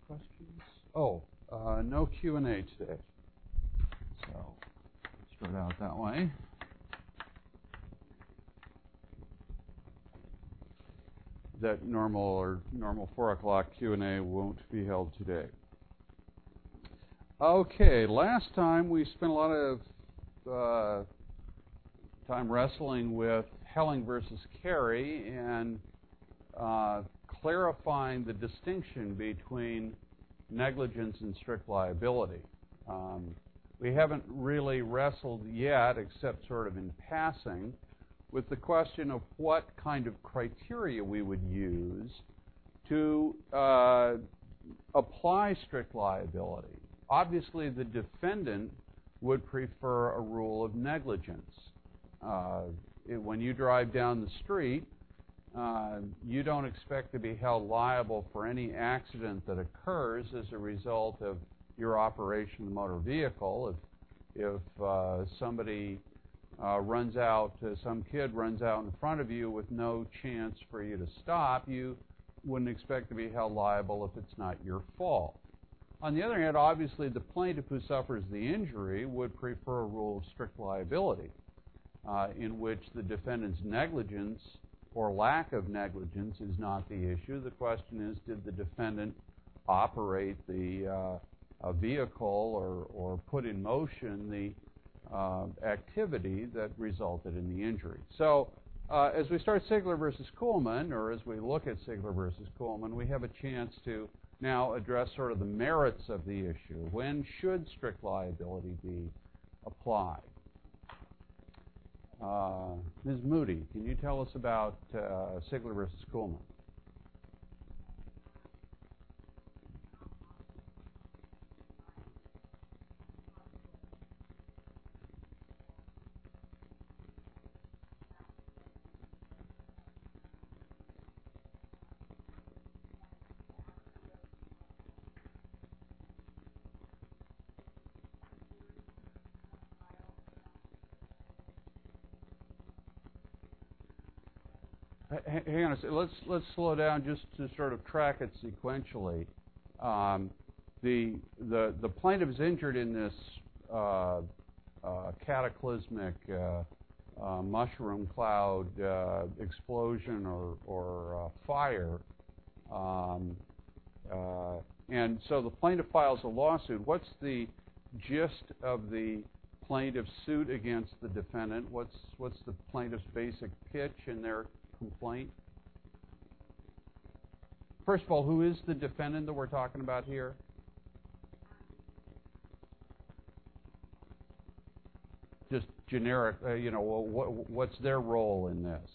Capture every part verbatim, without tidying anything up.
questions? Oh, uh, no Q and A today. So, start out that way. That normal or normal four o'clock Q and A won't be held today. Okay, last time we spent a lot of uh, time wrestling with Helling versus Carey and uh, clarifying the distinction between negligence and strict liability. Um, we haven't really wrestled yet, except sort of in passing, with the question of what kind of criteria we would use to uh, apply strict liability. Obviously, the defendant would prefer a rule of negligence. Uh, it, when you drive down the street, uh, you don't expect to be held liable for any accident that occurs as a result of your operation of the motor vehicle. If, if uh, somebody uh, runs out, uh, some kid runs out in front of you with no chance for you to stop, you wouldn't expect to be held liable if it's not your fault. On the other hand, obviously, the plaintiff who suffers the injury would prefer a rule of strict liability, uh, in which the defendant's negligence or lack of negligence is not the issue. The question is, did the defendant operate the uh, a vehicle or, or put in motion the uh, activity that resulted in the injury? So, uh, as we start Sigler versus Kuhlman, or as we look at Sigler versus Kuhlman, we have a chance to now address sort of the merits of the issue. When should strict liability be applied? Uh, Miz Moody, can you tell us about uh, Sigler versus Kuhlman? Hang on a second. Let's let's slow down just to sort of track it sequentially. Um, the the the plaintiff is injured in this uh, uh, cataclysmic uh, uh, mushroom cloud uh, explosion or or uh, fire, um, uh, and so the plaintiff files a lawsuit. What's the gist of the plaintiff's suit against the defendant? What's what's the plaintiff's basic pitch in their complaint? First of all, who is the defendant that we're talking about here? Just generic, uh, you know, what, what's their role in this?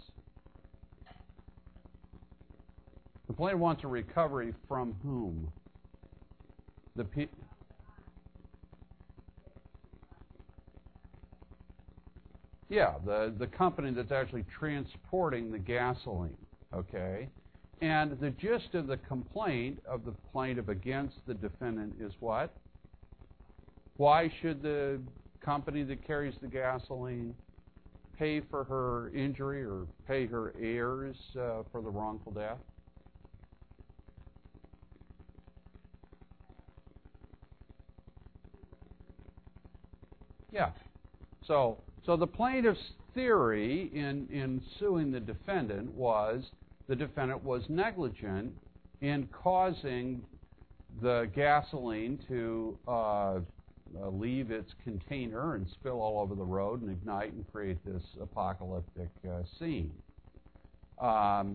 The plaintiff wants a recovery from whom? The pe- Yeah, the, the company that's actually transporting the gasoline, okay? And the gist of the complaint of the plaintiff against the defendant is what? Why should the company that carries the gasoline pay for her injury or pay her heirs uh, for the wrongful death? Yeah. So, so the plaintiff's theory in, in suing the defendant was the defendant was negligent in causing the gasoline to uh, uh, leave its container and spill all over the road and ignite and create this apocalyptic uh, scene. Um,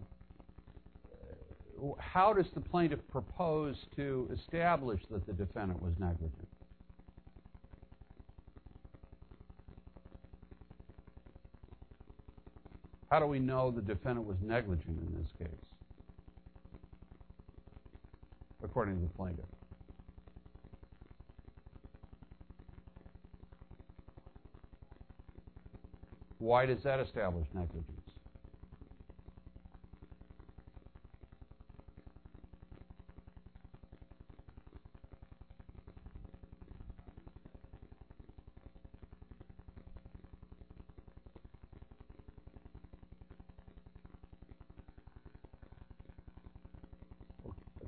how does the plaintiff propose to establish that the defendant was negligent? How do we know the defendant was negligent in this case, according to the plaintiff? Why does that establish negligence?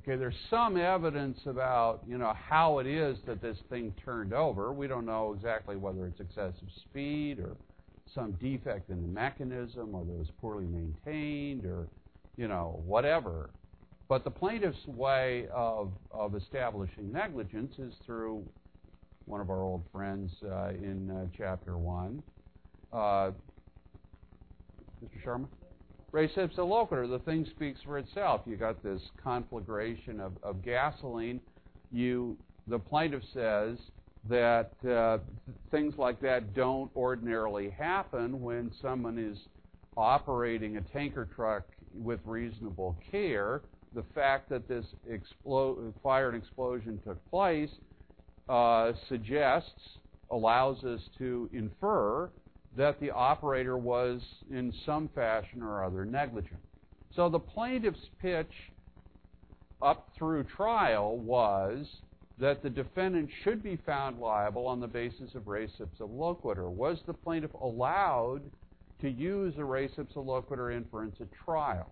Okay, there's some evidence about, you know, how it is that this thing turned over. We don't know exactly whether it's excessive speed or some defect in the mechanism, or that it was poorly maintained, or, you know, whatever. But the plaintiff's way of, of establishing negligence is through one of our old friends uh, in uh, Chapter one. Uh, Mister Sharma? Res ipsa loquitur, the thing speaks for itself. You got this conflagration of, of gasoline. You, the plaintiff says that uh, things like that don't ordinarily happen when someone is operating a tanker truck with reasonable care. The fact that this explo- fire and explosion took place uh, suggests, allows us to infer that the operator was in some fashion or other negligent. So the plaintiff's pitch up through trial was that the defendant should be found liable on the basis of res ipsa loquitur. Was the plaintiff allowed to use a res ipsa loquitur inference at trial?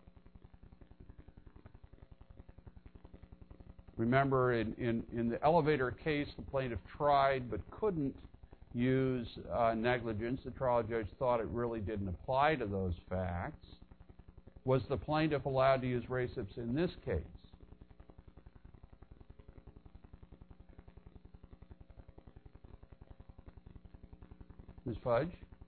Remember, in, in, in the elevator case, the plaintiff tried but couldn't use uh, negligence. The trial judge thought it really didn't apply to those facts. Was the plaintiff allowed to use res ipsa in this case? Miz Fudge?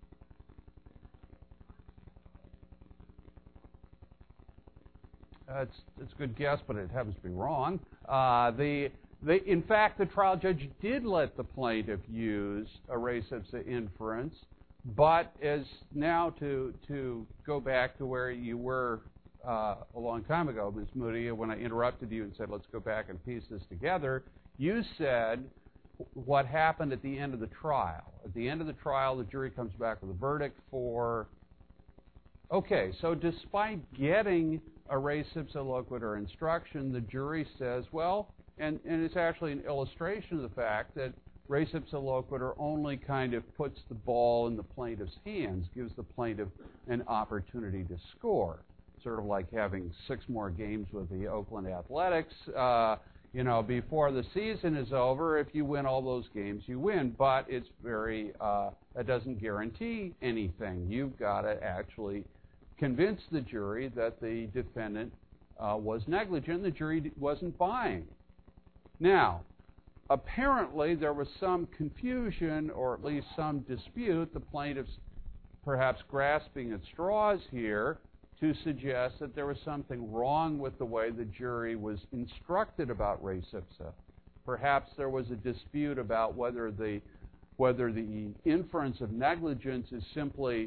Uh, it's, it's a good guess, but it happens to be wrong. Uh, the, the, in fact, the trial judge did let the plaintiff use a res ipsa inference, but as now to, to go back to where you were uh, a long time ago, Miz Moody, when I interrupted you and said, let's go back and piece this together, you said what happened at the end of the trial. At the end of the trial, the jury comes back with a verdict for... Okay, so despite getting a res ipsa loquitur instruction, the jury says, well, and, and it's actually an illustration of the fact that res ipsa loquitur only kind of puts the ball in the plaintiff's hands, gives the plaintiff an opportunity to score. Sort of like having six more games with the Oakland Athletics. Uh, you know, before the season is over, if you win all those games, you win. But it's very, uh, that doesn't guarantee anything. You've got to actually convince the jury that the defendant uh, was negligent. The jury wasn't buying. Now, apparently there was some confusion, or at least some dispute, the plaintiff's perhaps grasping at straws here, to suggest that there was something wrong with the way the jury was instructed about res ipsa. Perhaps there was a dispute about whether the whether the inference of negligence is simply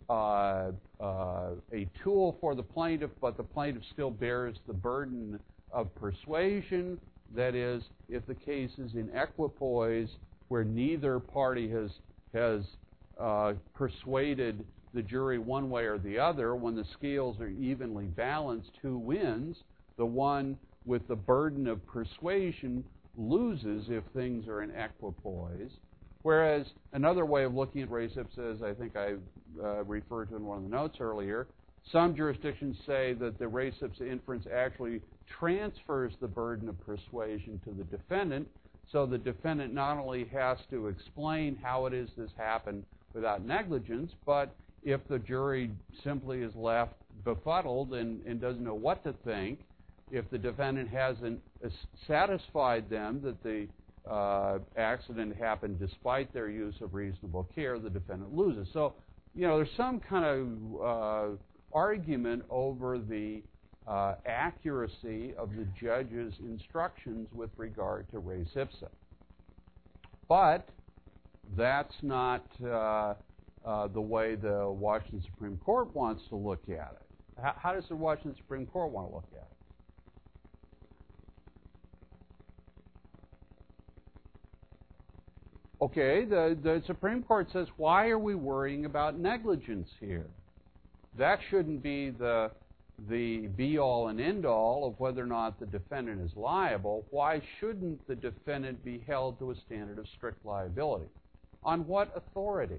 uh, uh, a tool for the plaintiff, but the plaintiff still bears the burden of persuasion. That is, if the case is in equipoise, where neither party has has uh, persuaded the jury one way or the other, when the scales are evenly balanced, who wins? The one with the burden of persuasion loses if things are in equipoise. Whereas another way of looking at res ipsa, as I think I uh, referred to in one of the notes earlier, some jurisdictions say that the res ipsa inference actually transfers the burden of persuasion to the defendant, so the defendant not only has to explain how it is this happened without negligence, but if the jury simply is left befuddled and, and doesn't know what to think, if the defendant hasn't satisfied them that the uh, accident happened despite their use of reasonable care, the defendant loses. So, you know, there's some kind of uh, argument over the uh, accuracy of the judge's instructions with regard to res ipsa. But that's not uh, uh, the way the Washington Supreme Court wants to look at it. How, how does the Washington Supreme Court want to look at it? Okay, the, the Supreme Court says, why are we worrying about negligence here? That shouldn't be the, the be-all and end-all of whether or not the defendant is liable. Why shouldn't the defendant be held to a standard of strict liability? On what authority?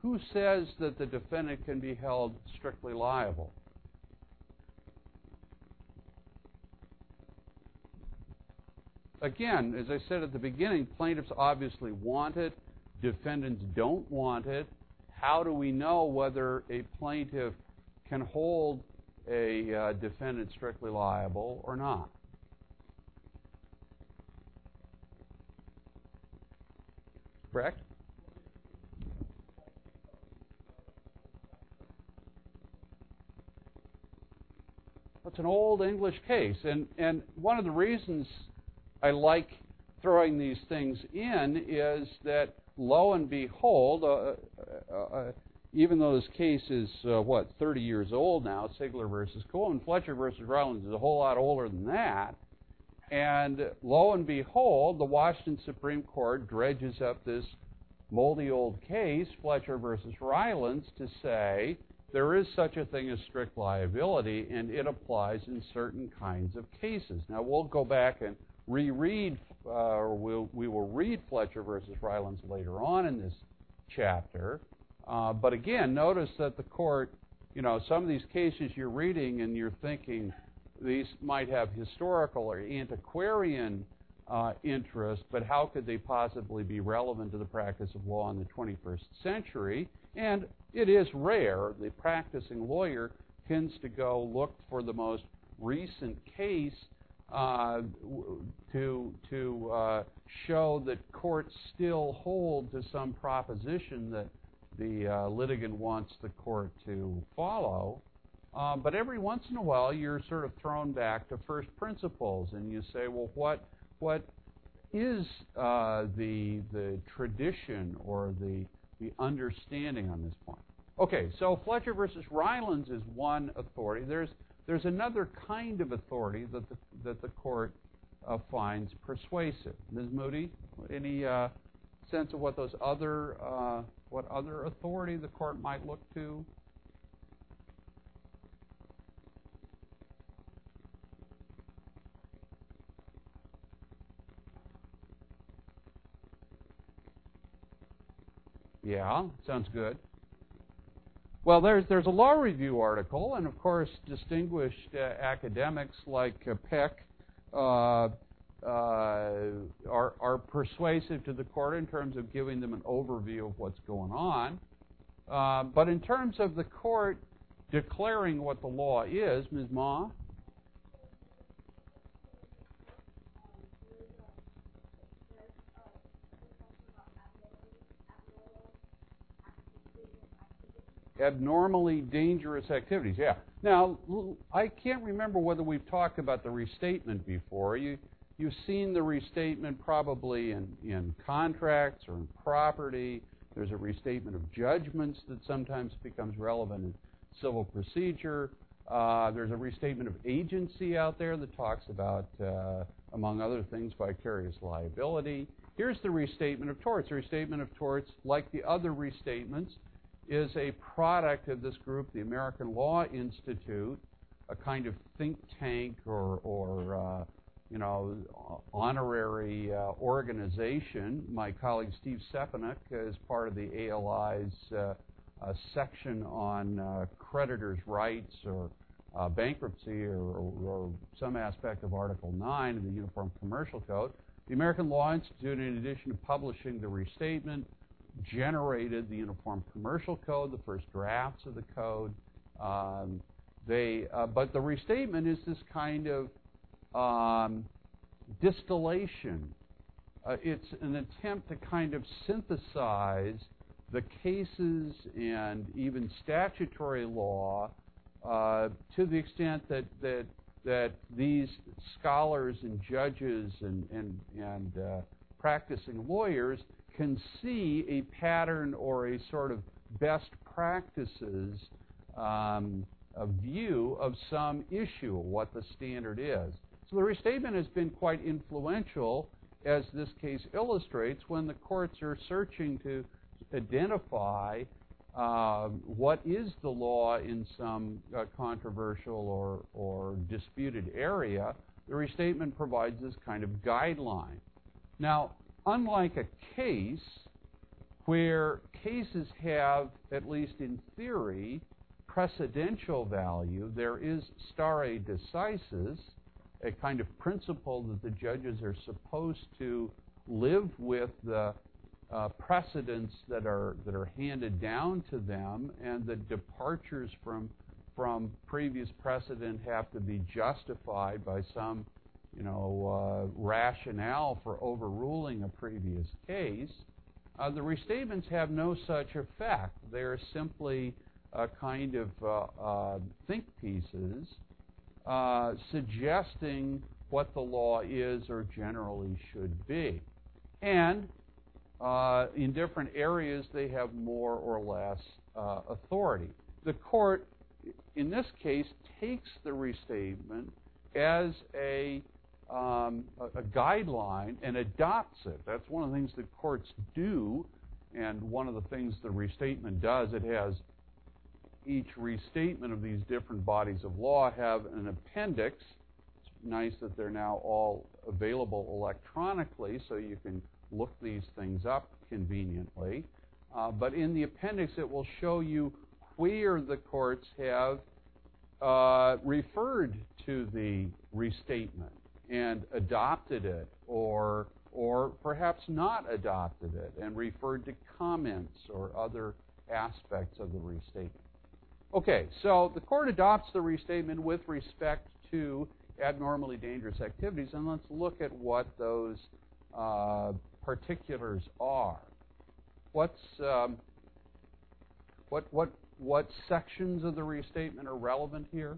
who says that the defendant can be held strictly liable? Again, as I said at the beginning, plaintiffs obviously want it, defendants don't want it. How do we know whether a plaintiff can hold a uh, defendant strictly liable or not? Correct? It's an old English case, and, and one of the reasons I like throwing these things in is that, lo and behold, uh, uh, uh, even though this case is, uh, what, thirty years old now, Sigler versus Cohen, Fletcher versus Rylands is a whole lot older than that, and lo and behold, the Washington Supreme Court dredges up this moldy old case, Fletcher versus Rylands, to say there is such a thing as strict liability, and it applies in certain kinds of cases. Now, we'll go back and reread, uh, or we'll, we will read Fletcher versus Rylands later on in this chapter. Uh, but again, notice that the court, you know, some of these cases you're reading and you're thinking these might have historical or antiquarian uh, interest, but how could they possibly be relevant to the practice of law in the twenty-first century? And it is rare. The practicing lawyer tends to go look for the most recent case uh, to, to uh, show that courts still hold to some proposition that the uh, litigant wants the court to follow. Uh, but every once in a while, you're sort of thrown back to first principles, and you say, well, what what is uh, the the tradition or the the understanding on this point? Okay, so Fletcher versus Rylands is one authority. There's there's another kind of authority that the that the court uh, finds persuasive. Miz Moody, any uh, sense of what those other uh, what other authority the court might look to? Yeah, sounds good. Well, there's there's a law review article, and of course, distinguished uh, academics like uh, Peck uh, uh, are are persuasive to the court in terms of giving them an overview of what's going on. Uh, but in terms of the court declaring what the law is, Miz Ma? Abnormally dangerous activities, yeah. Now, I can't remember whether we've talked about the restatement before. You, you've seen the restatement probably in, in contracts or in property. There's a restatement of judgments that sometimes becomes relevant in civil procedure. Uh, there's a restatement of agency out there that talks about, uh, among other things, vicarious liability. Here's the restatement of torts. The restatement of torts, like the other restatements, is a product of this group, the American Law Institute, a kind of think tank or, or uh, you know, honorary uh, organization. My colleague Steve Stepanek is part of the A L I's uh, uh, section on uh, creditors' rights or uh, bankruptcy or, or, or some aspect of Article nine of the Uniform Commercial Code. The American Law Institute, in addition to publishing the restatement, generated the Uniform Commercial Code, the first drafts of the code. Um, they, uh, but the restatement is this kind of um, distillation. Uh, it's an attempt to kind of synthesize the cases and even statutory law uh, to the extent that that that these scholars and judges and and and uh, practicing lawyers can see a pattern or a sort of best practices um, a view of some issue, what the standard is. So the restatement has been quite influential, as this case illustrates, when the courts are searching to identify uh, what is the law in some uh, controversial or, or disputed area. The restatement provides this kind of guideline. Now, unlike a case, where cases have, at least in theory, precedential value. There is stare decisis, a kind of principle that the judges are supposed to live with the uh, precedents that are that are handed down to them, and the departures from from previous precedent have to be justified by some, you know, uh, rationale for overruling a previous case. Uh, the restatements have no such effect. They're simply a kind of uh, uh, think pieces uh, suggesting what the law is or generally should be. And uh, in different areas, they have more or less uh, authority. The court, in this case, takes the restatement as a Um, a, a guideline and adopts it. That's one of the things that courts do, and one of the things the restatement does. It has each restatement of these different bodies of law have an appendix. It's nice that they're now all available electronically, so you can look these things up conveniently. Uh, but in the appendix, it will show you where the courts have uh, referred to the restatement and adopted it, or or perhaps not adopted it, and referred to comments or other aspects of the restatement. Okay, so the court adopts the restatement with respect to abnormally dangerous activities, and let's look at what those uh, particulars are. What's um, what what what sections of the restatement are relevant here?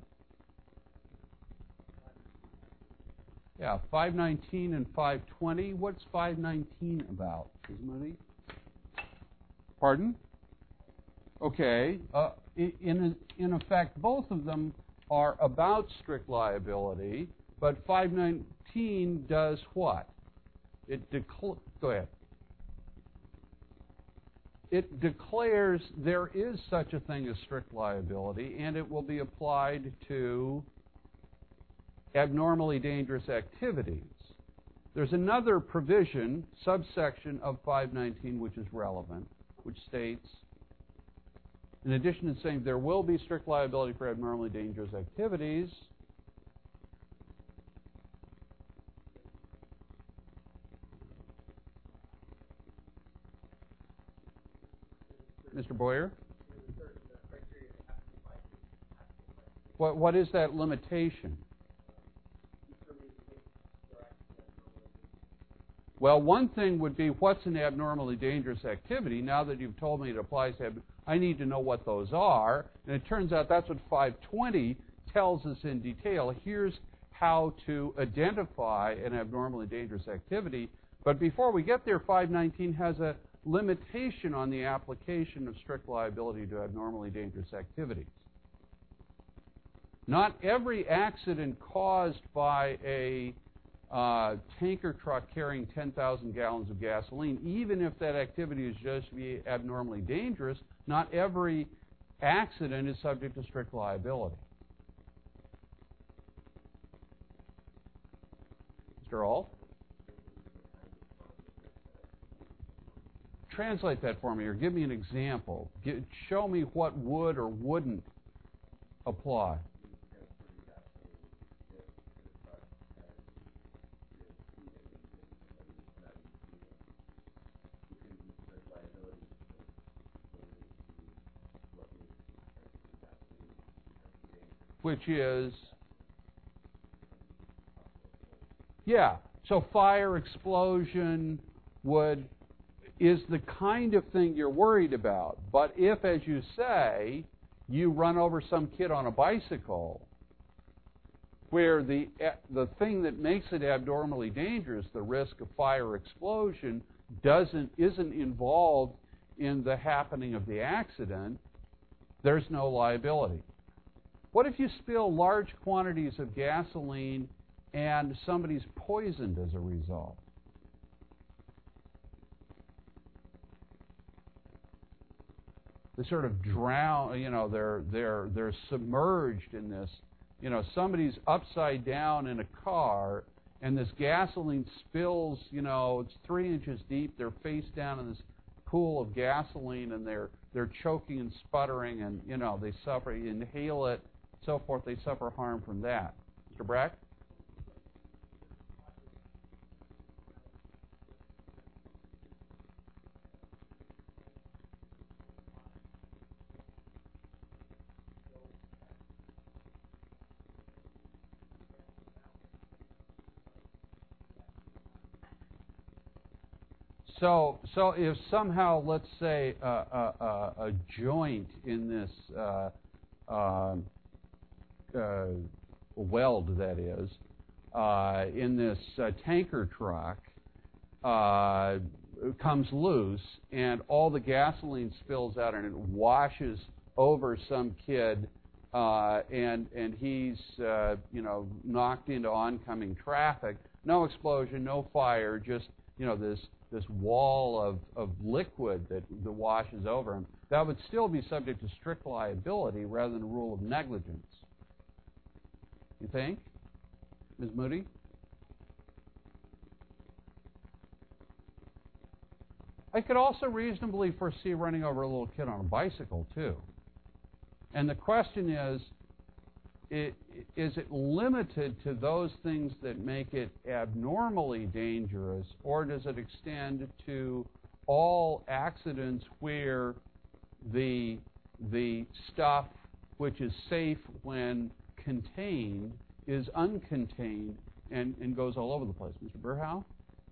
Yeah, five nineteen and five twenty. What's five nineteen about? Isn't Pardon? Okay. Uh, in, in effect, both of them are about strict liability, but five nineteen does what? It decl- Go ahead. It declares there is such a thing as strict liability, and it will be applied to abnormally dangerous activities. There's another provision, subsection of five nineteen, which is relevant, which states, in addition to saying there will be strict liability for abnormally dangerous activities, Mister Boyer? What, what is that limitation? Well, one thing would be, what's an abnormally dangerous activity? Now that you've told me it applies to, I need to know what those are. And it turns out that's what five twenty tells us in detail. Here's how to identify an abnormally dangerous activity. But before we get there, five nineteen has a limitation on the application of strict liability to abnormally dangerous activities. Not every accident caused by a Uh, tanker truck carrying ten thousand gallons of gasoline, even if that activity is just to be abnormally dangerous, not every accident is subject to strict liability. Mister Ault? Translate that for me, or give me an example. Get, show me what would or wouldn't apply. Which is, yeah, so fire, explosion would, is the kind of thing you're worried about. But if, as you say, you run over some kid on a bicycle, where the, the thing that makes it abnormally dangerous, the risk of fire explosion, doesn't, isn't involved in the happening of the accident, there's no liability. What if you spill large quantities of gasoline and somebody's poisoned as a result? They sort of drown, you know, they're, they're, they're submerged in this. You know, somebody's upside down in a car, and this gasoline spills, you know, it's three inches deep, they're face down in this pool of gasoline and they're they're choking and sputtering and, you know, they suffer, inhale it, so forth, they suffer harm from that. Mister Breck? So, so if somehow, let's say, a, a, a, a joint in this uh, uh, uh, weld, that is, uh, in this uh, tanker truck uh, comes loose, and all the gasoline spills out, and it washes over some kid, uh, and and he's uh, you know knocked into oncoming traffic. No explosion, no fire, just you know this. this wall of, of liquid that, that washes over him, that would still be subject to strict liability rather than a rule of negligence. You think? Miz Moody? I could also reasonably foresee running over a little kid on a bicycle, too. And the question is, It, is it limited to those things that make it abnormally dangerous, or does it extend to all accidents where the, the stuff which is safe when contained is uncontained and, and goes all over the place? Mister Burhow?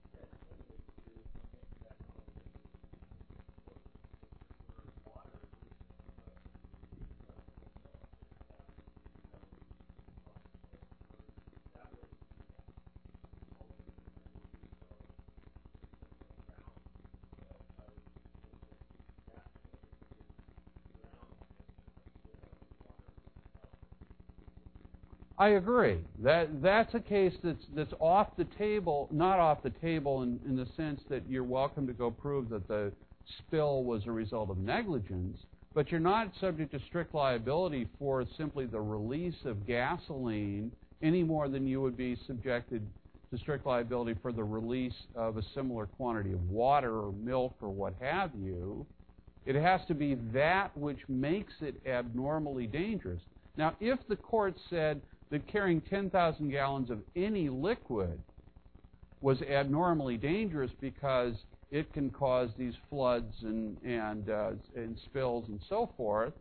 I agree. That that's a case that's that's off the table, not off the table in, in the sense that you're welcome to go prove that the spill was a result of negligence, but you're not subject to strict liability for simply the release of gasoline any more than you would be subjected to strict liability for the release of a similar quantity of water or milk or what have you. It has to be that which makes it abnormally dangerous. Now, if the court said that carrying ten thousand gallons of any liquid was abnormally dangerous because it can cause these floods and and, uh, and spills and so forth,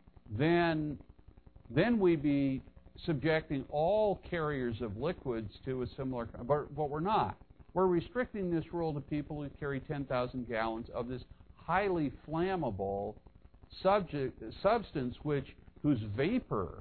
then then we'd be subjecting all carriers of liquids to a similar. But, but we're not. We're restricting this rule to people who carry ten thousand gallons of this highly flammable subject substance, which whose vapor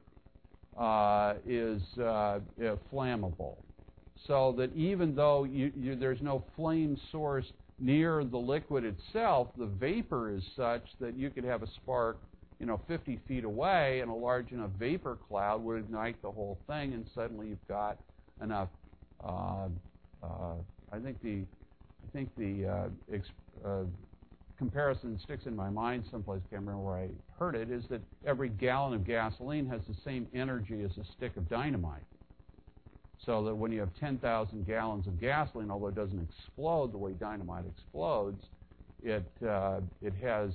Uh, is uh, uh, flammable, so that even though you, you, there's no flame source near the liquid itself, the vapor is such that you could have a spark, you know, fifty feet away, and a large enough vapor cloud would ignite the whole thing, and suddenly you've got enough. Uh, uh, I think the, I think the uh, exp- uh, comparison sticks in my mind someplace, I can't remember where I heard it, is that every gallon of gasoline has the same energy as a stick of dynamite. So that when you have ten thousand gallons of gasoline, although it doesn't explode the way dynamite explodes, it uh, it has,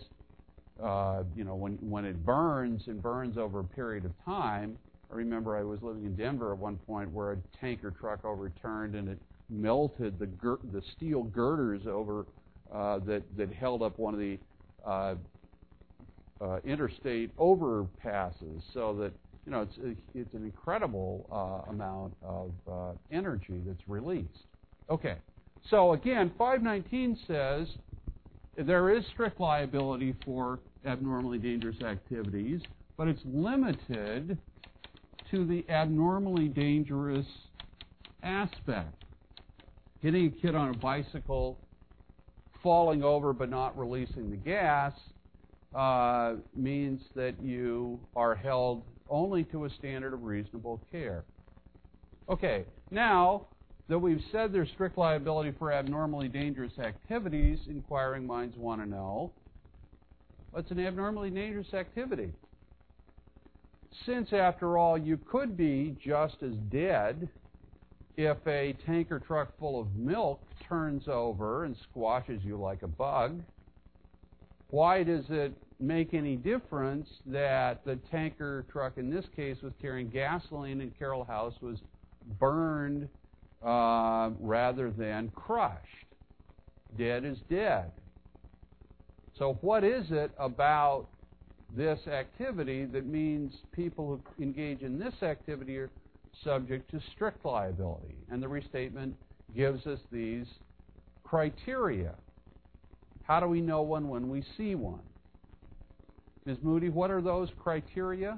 uh, you know, when, when it burns, it burns over a period of time. I remember I was living in Denver at one point where a tanker truck overturned and it melted the gir- the steel girders over Uh, that, that held up one of the uh, uh, interstate overpasses, so that you know it's it's an incredible uh, amount of uh, energy that's released. Okay, so again, five nineteen says there is strict liability for abnormally dangerous activities, but it's limited to the abnormally dangerous aspect. Hitting a kid on a bicycle, falling over but not releasing the gas uh, means that you are held only to a standard of reasonable care. Okay, now that we've said there's strict liability for abnormally dangerous activities, inquiring minds want to know, what's an abnormally dangerous activity? Since, after all, you could be just as dead if a tanker truck full of milk turns over and squashes you like a bug, why does it make any difference that the tanker truck in this case was carrying gasoline and Carroll House was burned uh, rather than crushed? Dead is dead. So what is it about this activity that means people who engage in this activity are subject to strict liability? And the restatement gives us these criteria. How do we know one when we see one? Miz Moody, what are those criteria?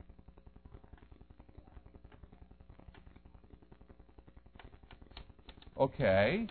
Okay.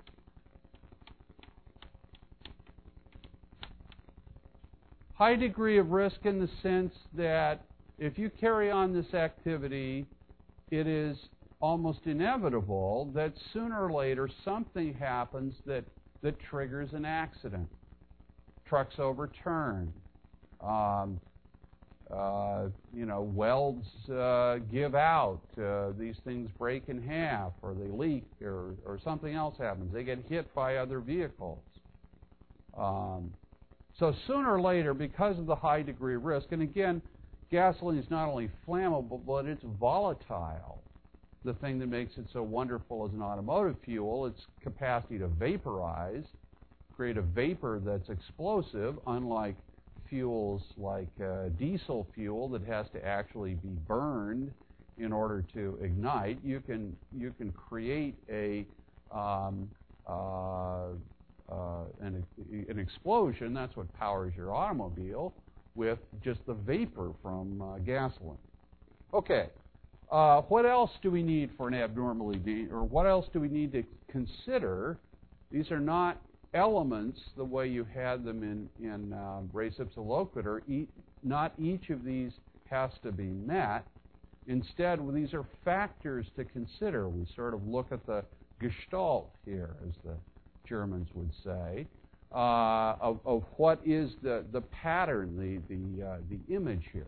High degree of risk in the sense that if you carry on this activity, it is almost inevitable that sooner or later something happens that, that triggers an accident. Trucks overturn. Um, uh, you know, welds uh, give out. Uh, these things break in half, or they leak, or, or something else happens. They get hit by other vehicles. Um, So sooner or later, because of the high degree of risk, and again, gasoline is not only flammable, but it's volatile. The thing that makes it so wonderful as an automotive fuel, its capacity to vaporize, create a vapor that's explosive, unlike fuels like uh, diesel fuel that has to actually be burned in order to ignite. You can, you can create a um, uh, Uh, an, an explosion, that's what powers your automobile, with just the vapor from uh, gasoline. Okay, uh, what else do we need for an abnormally, de- or what else do we need to consider? These are not elements the way you had them in, in uh, res ipsa loquitur. E- not each of these has to be met. Instead, well, these are factors to consider. We sort of look at the gestalt here, as the Germans would say, uh, of, of what is the, the pattern, the, the, uh, the image here.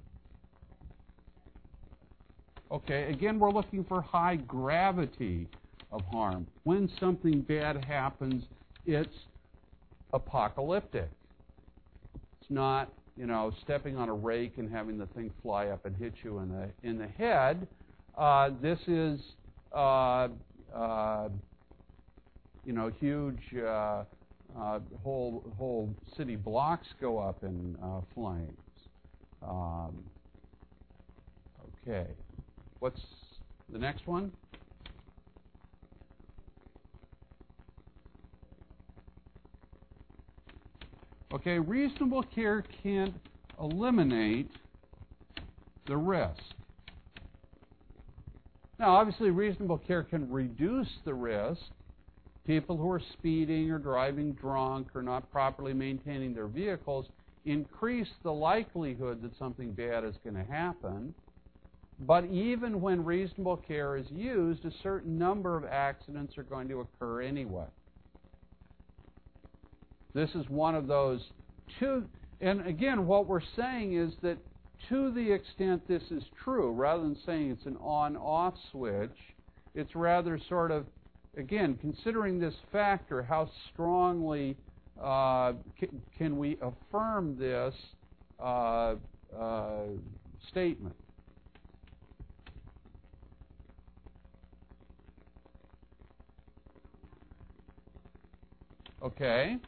Okay, again, we're looking for high gravity of harm. When something bad happens, it's apocalyptic. It's not, you know, stepping on a rake and having the thing fly up and hit you in the, in the head. Uh, this is uh, uh, you know, huge uh, uh, whole whole city blocks go up in uh, flames. Um, okay, what's the next one? Okay, reasonable care can't eliminate the risk. Now, obviously, reasonable care can reduce the risk. People who are speeding or driving drunk or not properly maintaining their vehicles increase the likelihood that something bad is going to happen. But even when reasonable care is used, a certain number of accidents are going to occur anyway. This is one of those two, and again, what we're saying is that to the extent this is true, rather than saying it's an on-off switch, it's rather sort of, again, considering this factor, how strongly uh, can, can we affirm this uh, uh, statement? Okay.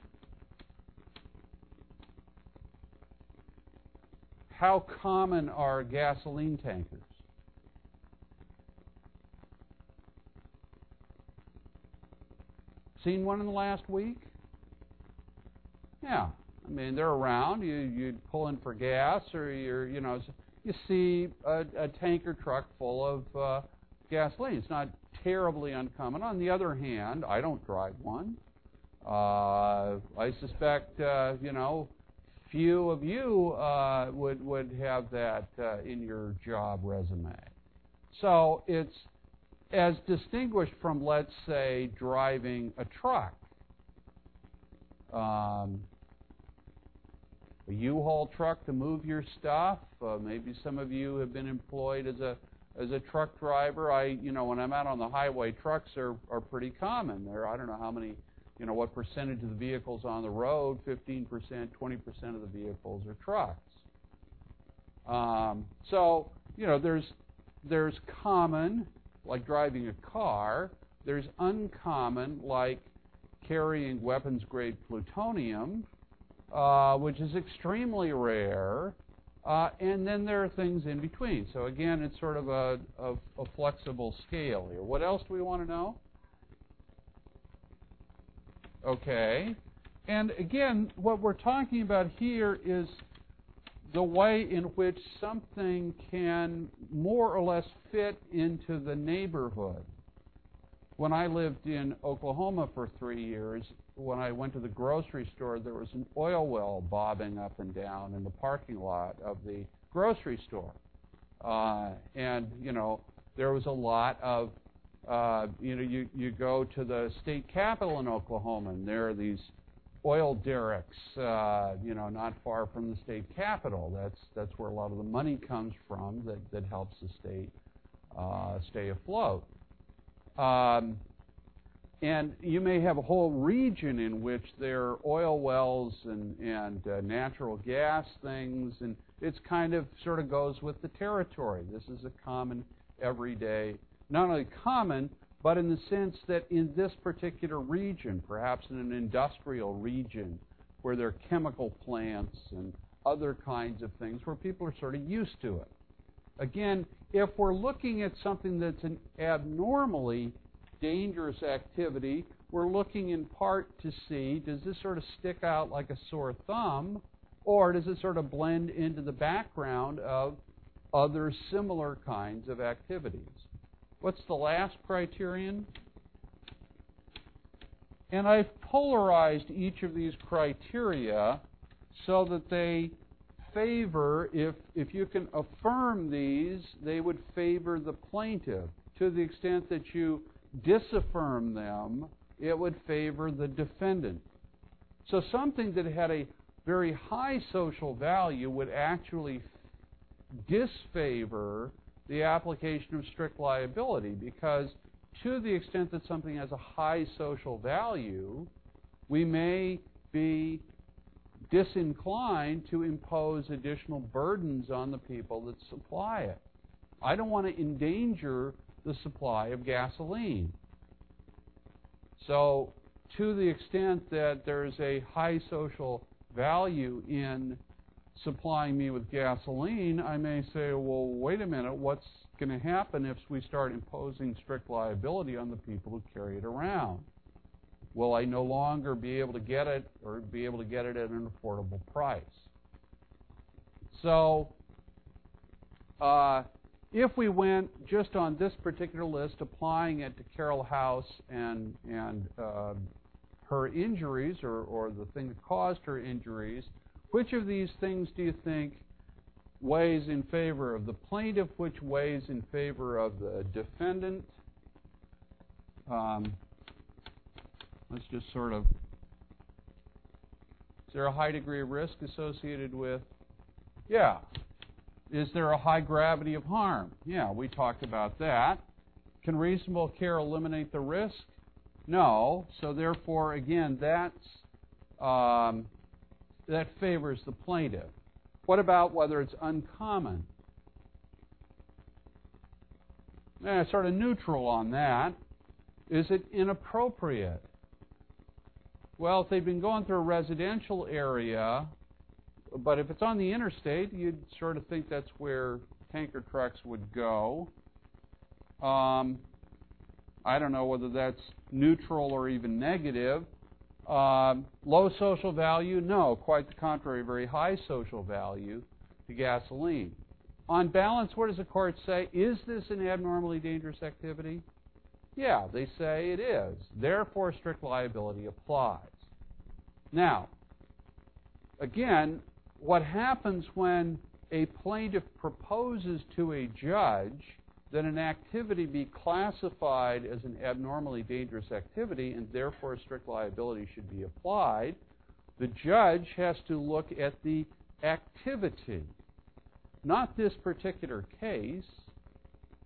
How common are gasoline tankers? Seen one in the last week? Yeah, I mean they're around. You you pull in for gas, or you're you know you see a, a tanker truck full of uh, gasoline. It's not terribly uncommon. On the other hand, I don't drive one. Uh, I suspect uh, you know few of you uh, would would have that uh, in your job resume. So it's as distinguished from, let's say, driving a truck. Um, a U-Haul truck to move your stuff. Uh, maybe some of you have been employed as a as a truck driver. I, you know, when I'm out on the highway, trucks are, are pretty common. There, I don't know how many you know, what percentage of the vehicles on the road, fifteen percent, twenty percent of the vehicles are trucks. Um, so, you know, there's, there's common, like driving a car. There's uncommon, like carrying weapons-grade plutonium, uh, which is extremely rare. Uh, and then there are things in between. So again, it's sort of a, a, a flexible scale here. What else do we want to know? Okay. And again, what we're talking about here is the way in which something can more or less fit into the neighborhood. When I lived in Oklahoma for three years, when I went to the grocery store, there was an oil well bobbing up and down in the parking lot of the grocery store. Uh, and, you know, there was a lot of, uh, you know, you, you go to the state capitol in Oklahoma, and there are these oil derricks, uh, you know, not far from the state capitol. That's, that's where a lot of the money comes from that, that helps the state uh, stay afloat. Um, and you may have a whole region in which there are oil wells and, and uh, natural gas things, and it's kind of sort of goes with the territory. This is a common, everyday, not only common, but in the sense that in this particular region, perhaps in an industrial region, where there are chemical plants and other kinds of things where people are sort of used to it. Again, if we're looking at something that's an abnormally dangerous activity, we're looking in part to see, does this sort of stick out like a sore thumb, or does it sort of blend into the background of other similar kinds of activities? What's the last criterion? And I've polarized each of these criteria so that they favor, if, if you can affirm these, they would favor the plaintiff. To the extent that you disaffirm them, it would favor the defendant. So something that had a very high social value would actually disfavor the application of strict liability, because to the extent that something has a high social value, we may be disinclined to impose additional burdens on the people that supply it. I don't want to endanger the supply of gasoline. So to the extent that there's a high social value in supplying me with gasoline, I may say, well, wait a minute, what's going to happen if we start imposing strict liability on the people who carry it around? Will I no longer be able to get it, or be able to get it at an affordable price? So uh, if we went just on this particular list, applying it to Carol House and, and uh, her injuries, or, or the thing that caused her injuries, which of these things do you think weighs in favor of the plaintiff, which weighs in favor of the defendant? Um, let's just sort of, is there a high degree of risk associated with? Yeah. Is there a high gravity of harm? Yeah, we talked about that. Can reasonable care eliminate the risk? No. So therefore, again, that's um, that favors the plaintiff. What about whether it's uncommon? Eh, sort of neutral on that. Is it inappropriate? Well, if they've been going through a residential area, but if it's on the interstate, you'd sort of think that's where tanker trucks would go. Um, I don't know whether that's neutral or even negative. Um, low social value? No, quite the contrary, very high social value to gasoline. On balance, what does the court say? Is this an abnormally dangerous activity? Yeah, they say it is. Therefore, strict liability applies. Now, again, what happens when a plaintiff proposes to a judge that an activity be classified as an abnormally dangerous activity and therefore strict liability should be applied, the judge has to look at the activity, not this particular case,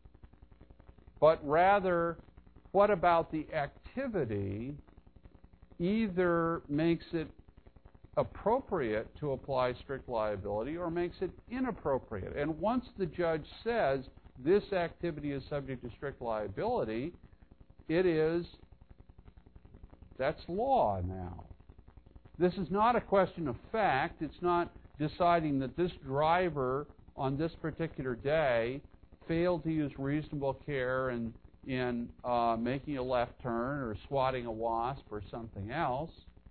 but rather what about the activity either makes it appropriate to apply strict liability or makes it inappropriate. And once the judge says this activity is subject to strict liability, it is, that's law now. This is not a question of fact. It's not deciding that this driver on this particular day failed to use reasonable care in, in uh, making a left turn or swatting a wasp or something else.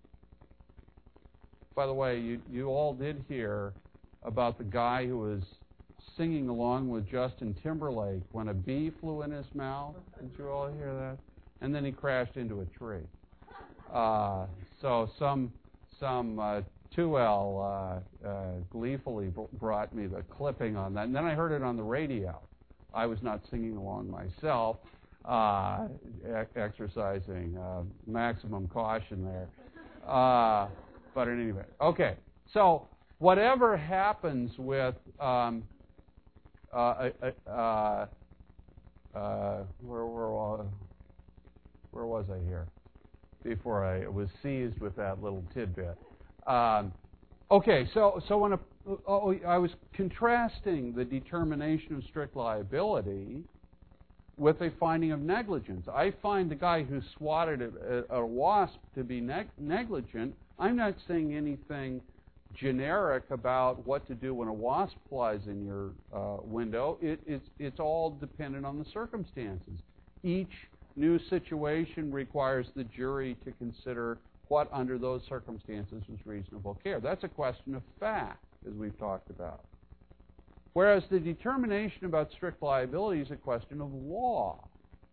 By the way, you, you all did hear about the guy who was singing along with Justin Timberlake when a bee flew in his mouth. Did you all hear that? And then he crashed into a tree. Uh, so some some uh, two L uh, uh, gleefully b- brought me the clipping on that. And then I heard it on the radio. I was not singing along myself, uh, e- exercising uh, maximum caution there. Uh, but in any event, okay. So whatever happens with um, uh, uh, uh, uh, where, where, where was I here? Before I was seized with that little tidbit. Um, okay, so so when a, oh, I was contrasting the determination of strict liability with a finding of negligence. I find the guy who swatted a, a wasp to be neg- negligent. I'm not saying anything generic about what to do when a wasp flies in your uh, window. It, it's, it's all dependent on the circumstances. Each new situation requires the jury to consider what under those circumstances was reasonable care. That's a question of fact, as we've talked about. Whereas the determination about strict liability is a question of law.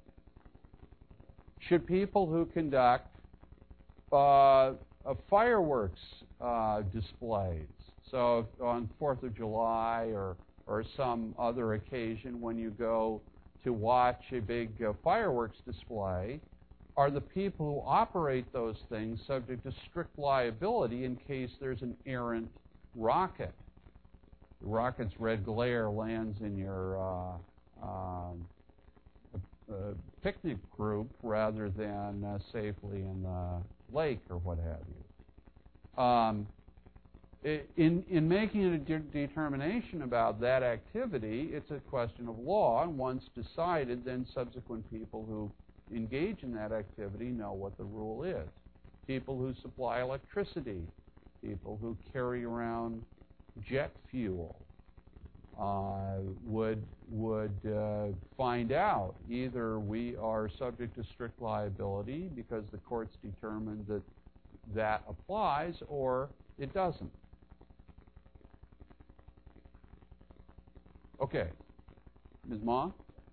Should people who conduct uh, fireworks uh, displays, so on fourth of July or, or some other occasion when you go to watch a big uh, fireworks display, are the people who operate those things subject to strict liability in case there's an errant rocket? The rocket's red glare lands in your uh, um, uh, picnic group rather than uh, safely in the lake or what have you. Um, In, in making a de- determination about that activity, it's a question of law, and once decided, then subsequent people who engage in that activity know what the rule is. People who supply electricity, people who carry around jet fuel uh, would, would uh, find out either we are subject to strict liability because the court's determined that that applies, or it doesn't. Okay. Miz Ma?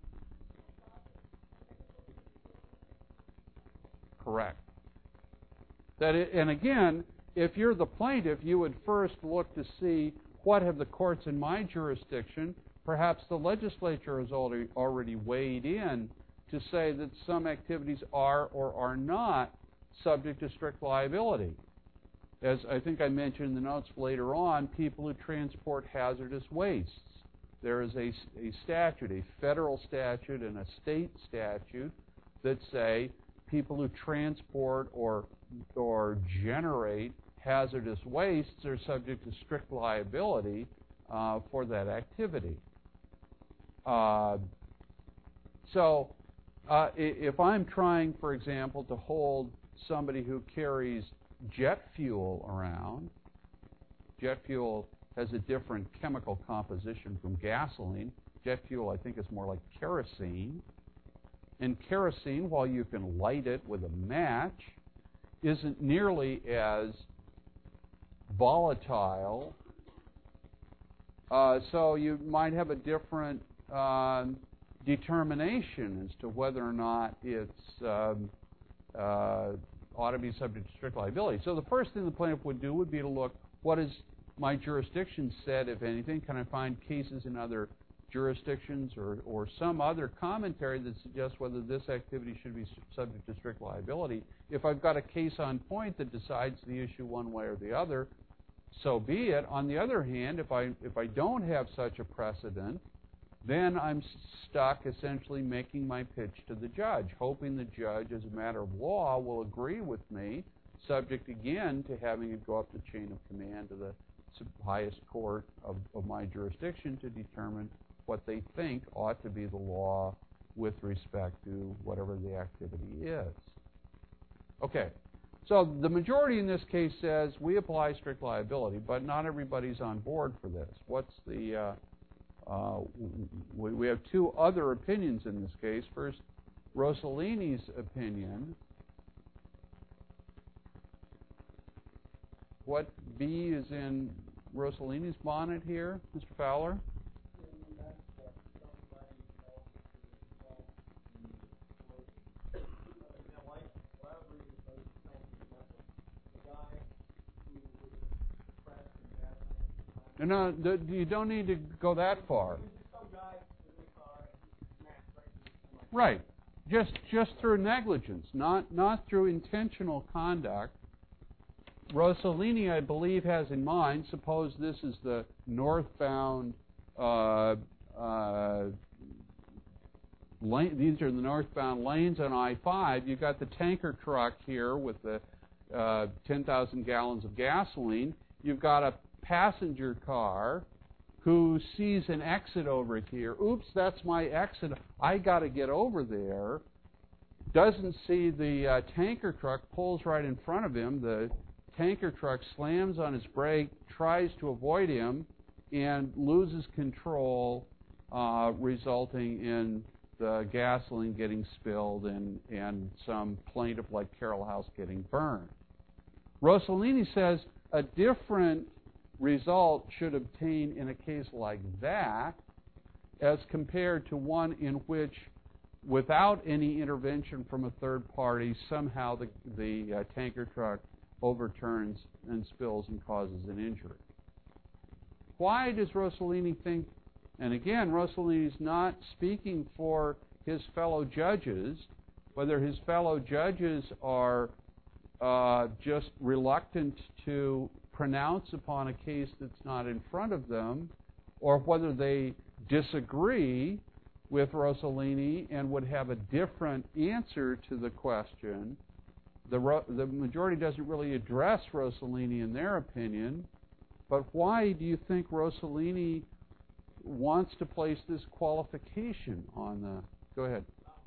Correct. That it, and again, if you're the plaintiff, you would first look to see what have the courts in my jurisdiction, perhaps the legislature has already, already weighed in to say that some activities are or are not subject to strict liability. As I think I mentioned in the notes later on, people who transport hazardous wastes. There is a, a statute, a federal statute and a state statute that say people who transport or, or generate hazardous wastes are subject to strict liability uh, for that activity. Uh, so uh, if I'm trying, for example, to hold somebody who carries jet fuel around, jet fuel has a different chemical composition from gasoline. Jet fuel, I think, is more like kerosene. And kerosene, while you can light it with a match, isn't nearly as volatile. Uh, so you might have a different uh, determination as to whether or not it's um, uh, ought to be subject to strict liability. So the first thing the plaintiff would do would be to look, what is my jurisdiction said, if anything? Can I find cases in other jurisdictions or, or some other commentary that suggests whether this activity should be subject to strict liability? If I've got a case on point that decides the issue one way or the other, so be it. On the other hand, if I if I don't have such a precedent, then I'm stuck essentially making my pitch to the judge, hoping the judge, as a matter of law, will agree with me subject again to having it go up the chain of command to the highest court of, of my jurisdiction to determine what they think ought to be the law with respect to whatever the activity is. Okay, so the majority in this case says we apply strict liability, but not everybody's on board for this. What's the, uh, uh, we, we have two other opinions in this case. First, Rossellini's opinion. What B is in Rossellini's bonnet here, Mister Fowler? No, no, you don't need to go that far. Right. Just just through negligence, not not through intentional conduct. Rossellini, I believe, has in mind, suppose this is the northbound, uh, uh, lane, these are the northbound lanes on I five. You've got the tanker truck here with the uh, ten thousand gallons of gasoline. You've got a passenger car who sees an exit over here. Oops, that's my exit. I got to get over there. Doesn't see the uh, tanker truck, pulls right in front of him. The tanker truck slams on his brake, tries to avoid him, and loses control, uh, resulting in the gasoline getting spilled and, and some plaintiff like Carol House getting burned. Rossellini says a different result should obtain in a case like that as compared to one in which, without any intervention from a third party, somehow the, the uh, tanker truck overturns and spills and causes an injury. Why does Rossellini think, and again, Rossellini is not speaking for his fellow judges, whether his fellow judges are uh, just reluctant to pronounce upon a case that's not in front of them, or whether they disagree with Rossellini and would have a different answer to the question. The, the majority doesn't really address Rossellini in their opinion, but why do you think Rossellini wants to place this qualification on the... Go ahead.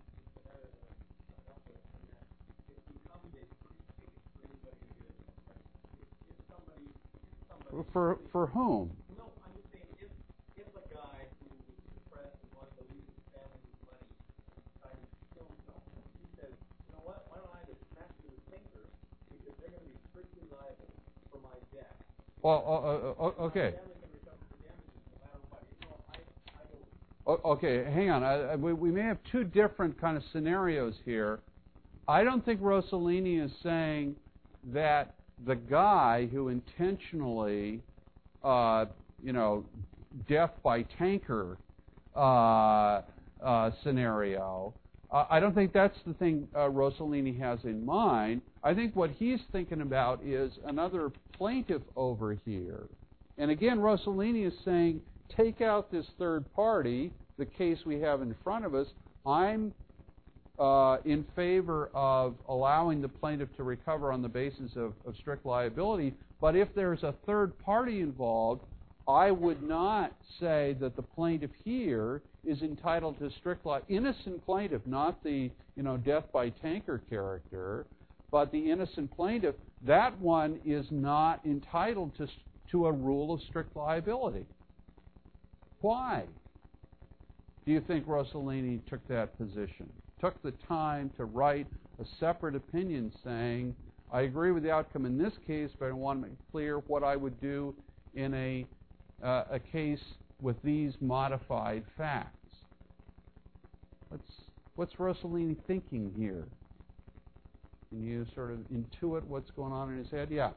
For for whom? No, I'm just saying, if, if a guy who was depressed and wanted to leave his family his money decided to kill himself, he says, you know what, why don't I just smash to the tanker because they're going to be strictly liable for my death. Well, uh, uh, okay. My family can recover the damages no matter what. You know, I, I don't... Okay, hang on. I, I, we, we may have two different kind of scenarios here. I don't think Rossellini is saying that the guy who intentionally, uh, you know, death by tanker uh, uh, scenario, uh, I don't think that's the thing uh, Rossellini has in mind. I think what he's thinking about is another plaintiff over here. And again, Rossellini is saying, take out this third party, the case we have in front of us. I'm Uh, in favor of allowing the plaintiff to recover on the basis of, of strict liability. But if there's a third party involved, I would not say that the plaintiff here is entitled to strict liability. Innocent plaintiff, not the you know death by tanker character, but the innocent plaintiff, that one is not entitled to, to a rule of strict liability. Why do you think Rossellini took that position? Took the time to write a separate opinion saying, I agree with the outcome in this case, but I want to make clear what I would do in a, uh, a case with these modified facts. What's, what's Rossellini thinking here? Can you sort of intuit what's going on in his head? Yeah.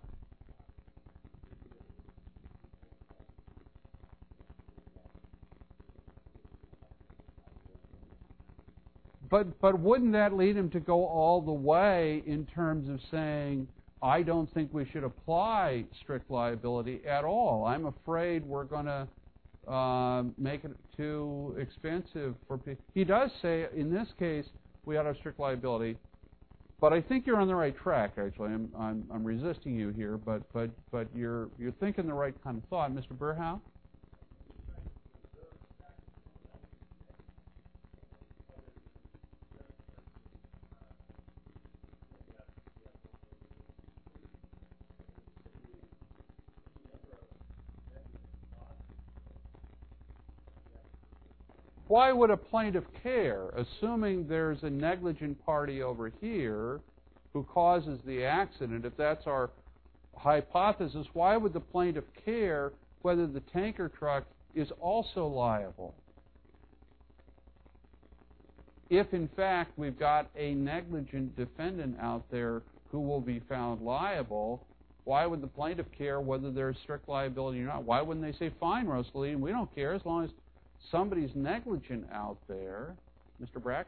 But but wouldn't that lead him to go all the way in terms of saying, I don't think we should apply strict liability at all. I'm afraid we're going to uh, make it too expensive for people. He does say, in this case, we ought to have strict liability. but I think you're on the right track. Actually, I'm I'm, I'm resisting you here, but but but you're you're thinking the right kind of thought, Mister Burhow. Why would a plaintiff care, assuming there's a negligent party over here who causes the accident? If that's our hypothesis, why would the plaintiff care whether the tanker truck is also liable? If, in fact, we've got a negligent defendant out there who will be found liable, why would the plaintiff care whether there's strict liability or not? Why wouldn't they say, fine, Rosaline, we don't care as long as somebody's negligent out there? Mister Brack?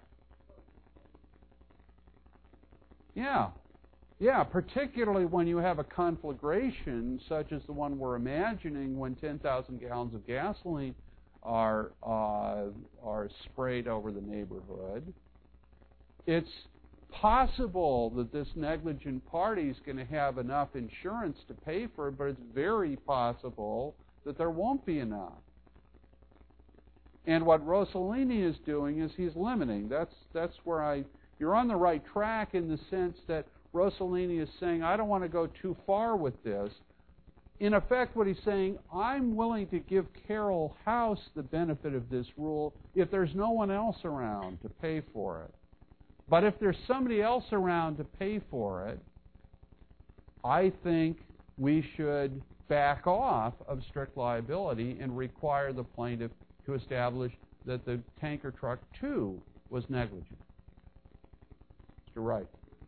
Yeah. Yeah, particularly when you have a conflagration such as the one we're imagining when ten thousand gallons of gasoline are, uh, are sprayed over the neighborhood. It's possible that this negligent party is going to have enough insurance to pay for it, but it's very possible that there won't be enough. And what Rossellini is doing is he's limiting. That's that's where I you're on the right track in the sense that Rossellini is saying, I don't want to go too far with this. In effect, what he's saying, I'm willing to give Carroll House the benefit of this rule if there's no one else around to pay for it. But if there's somebody else around to pay for it, I think we should back off of strict liability and require the plaintiff to establish that the tanker truck, too, was negligent. Mister Wright.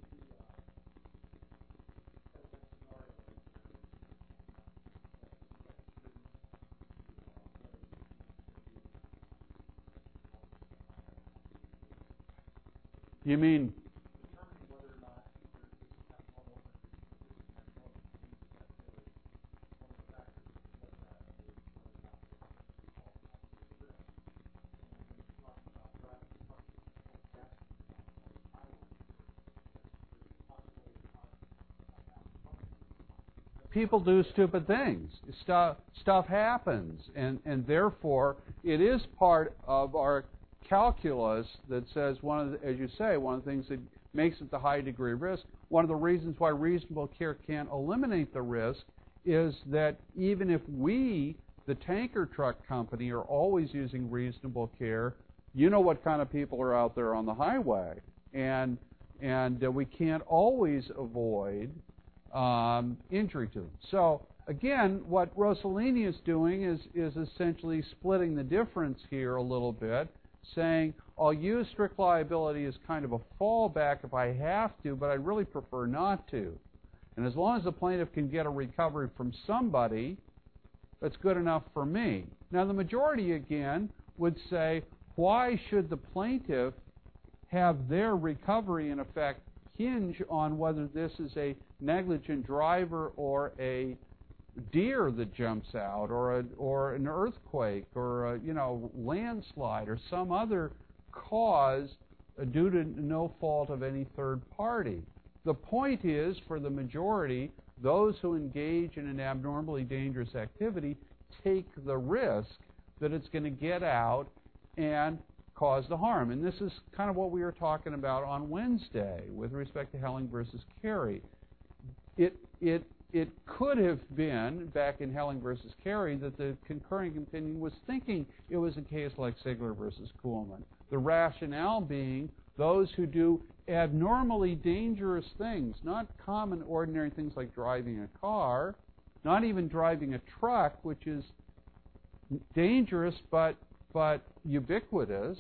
You mean people do stupid things. Stuff, stuff happens, and, and therefore it is part of our calculus that says one of the, as you say, one of the things that makes it the high degree of risk. One of the reasons why reasonable care can't eliminate the risk is that even if we, the tanker truck company, are always using reasonable care, you know what kind of people are out there on the highway, and and uh, we can't always avoid Um, injury to them. So again, what Rossellini is doing is is essentially splitting the difference here a little bit, saying I'll use strict liability as kind of a fallback if I have to, but I'd really prefer not to. And as long as the plaintiff can get a recovery from somebody, that's good enough for me. Now the majority again would say, why should the plaintiff have their recovery in effect hinge on whether this is a negligent driver or a deer that jumps out, or a, or an earthquake, or a, you know, landslide, or some other cause due to no fault of any third party. The point is, for the majority, those who engage in an abnormally dangerous activity take the risk that it's going to get out and cause the harm. And this is kind of what we were talking about on Wednesday with respect to Helling versus Carey. It it it could have been, back in Helling versus Carey, that the concurring opinion was thinking it was a case like Sigler versus Kuhlman. The rationale being those who do abnormally dangerous things, not common, ordinary things like driving a car, not even driving a truck, which is dangerous but but ubiquitous.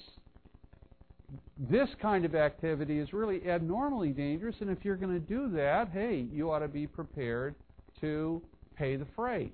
This kind of activity is really abnormally dangerous, and if you're going to do that, hey, you ought to be prepared to pay the freight.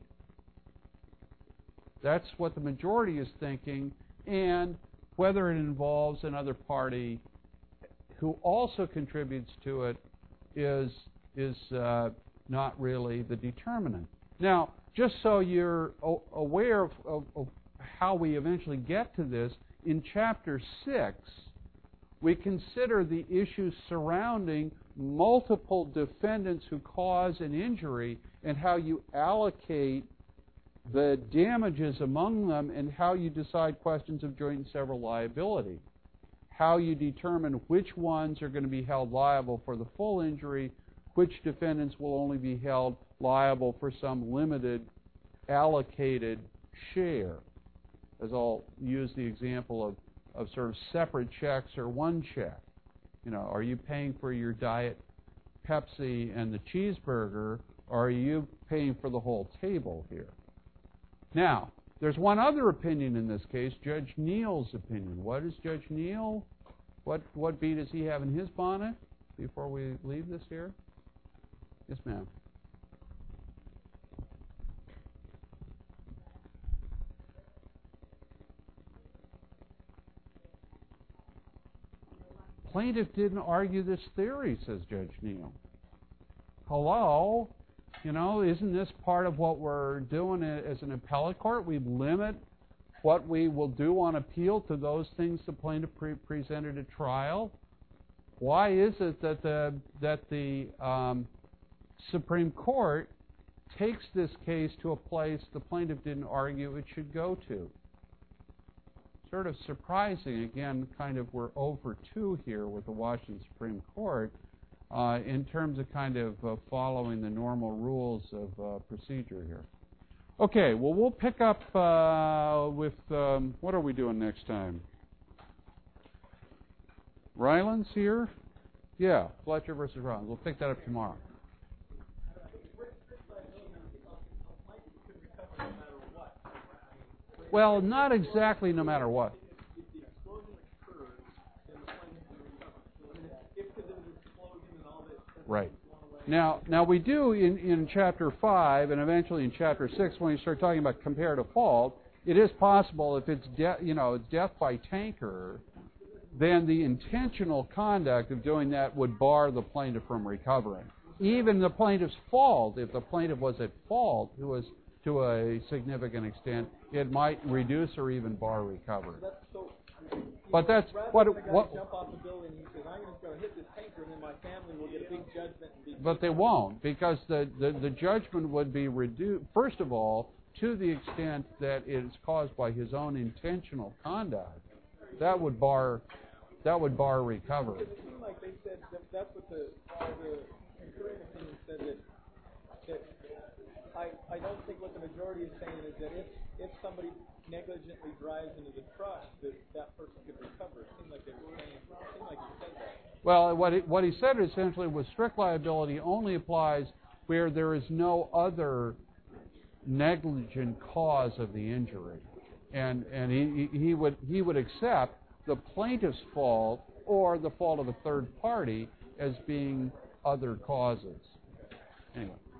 That's what the majority is thinking, and whether it involves another party who also contributes to it is is uh, not really the determinant. Now, just so you're o- aware of, of, of how we eventually get to this, in Chapter six, we consider the issues surrounding multiple defendants who cause an injury and how you allocate the damages among them and how you decide questions of joint and several liability. How you determine which ones are going to be held liable for the full injury, which defendants will only be held liable for some limited allocated share. As I'll use the example of, of sort of separate checks or one check. You know, are you paying for your Diet Pepsi and the cheeseburger, or are you paying for the whole table here? Now, there's one other opinion in this case, Judge Neal's opinion. What is Judge Neal? What what bee does he have in his bonnet before we leave this here? Yes, ma'am. Plaintiff didn't argue this theory, says Judge Neal. Hello? You know, isn't this part of what we're doing as an appellate court? We limit what we will do on appeal to those things the plaintiff pre- presented at trial. Why is it that the that the um, Supreme Court takes this case to a place the plaintiff didn't argue it should go to? Sort of surprising. Again, kind of we're over two here with the Washington Supreme Court. Uh, in terms of kind of uh, following the normal rules of uh, procedure here. Okay, well, we'll pick up uh, with, um, what are we doing next time? Rylands here? Yeah, Fletcher versus Rylands. We'll pick that up tomorrow. Well, not exactly no matter what. Right. Now, now we do in, in Chapter five and eventually in Chapter six, when you start talking about comparative fault, it is possible if it's de- you know death by tanker, then the intentional conduct of doing that would bar the plaintiff from recovering. Even the plaintiff's fault, if the plaintiff was at fault, who was to a significant extent, it might reduce or even bar recovery. But that's what what. Jump off the building and he says, "I'm just going to hit this tanker, and then my family will get a big judgment." And be but they won't, because the, the, the judgment would be reduced. First of all, to the extent that it is caused by his own intentional conduct, that would bar that would bar recovery. Because it seemed like they said that that's what the the concurring opinion said that that I I don't think what the majority is saying is that if if somebody negligently drives into the truck, that that person could recover. It seemed like they were saying, it seemed like he said that. Well, what he, what he said essentially was strict liability only applies where there is no other negligent cause of the injury, and and he he would he would accept the plaintiff's fault or the fault of a third party as being other causes. Anyway.